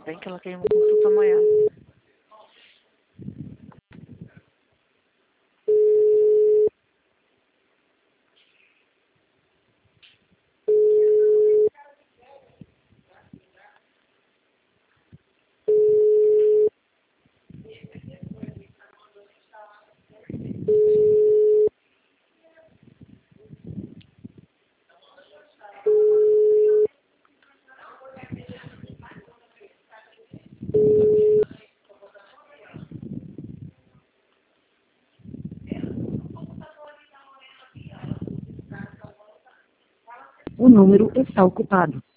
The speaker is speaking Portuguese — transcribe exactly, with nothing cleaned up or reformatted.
bem que ela quer uma consulta amanhã. O número está ocupado.